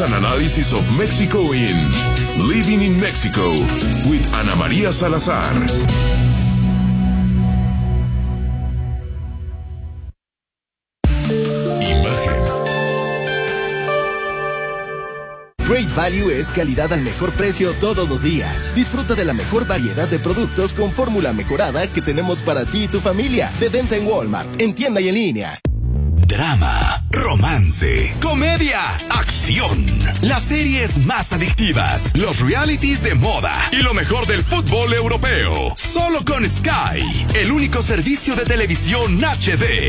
an analysis of Mexico in Living in Mexico with Ana María Salazar. Great Value es calidad al mejor precio todos los días. Disfruta de la mejor variedad de productos con fórmula mejorada que tenemos para ti y tu familia. De venta en Walmart, en tienda y en línea. Drama, romance, comedia, acción. Las series más adictivas, los realities de moda y lo mejor del fútbol europeo. Solo con Sky, el único servicio de televisión HD.